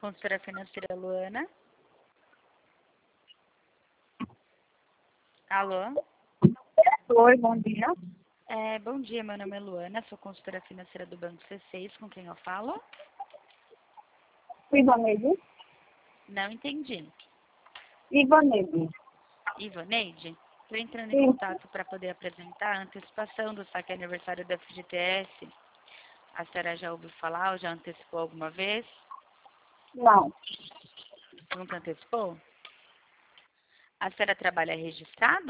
Consultora financeira Luana. Alô? Oi, bom dia. Bom dia, meu nome é Luana, sou consultora financeira do Banco C6, com quem eu falo? Ivaneide. Não entendi. Ivaneide. Ivaneide? Estou entrando em contato para poder apresentar a antecipação do saque aniversário da FGTS. A senhora já ouviu falar ou já antecipou alguma vez? Não, Nunca antecipou? A senhora trabalha registrado?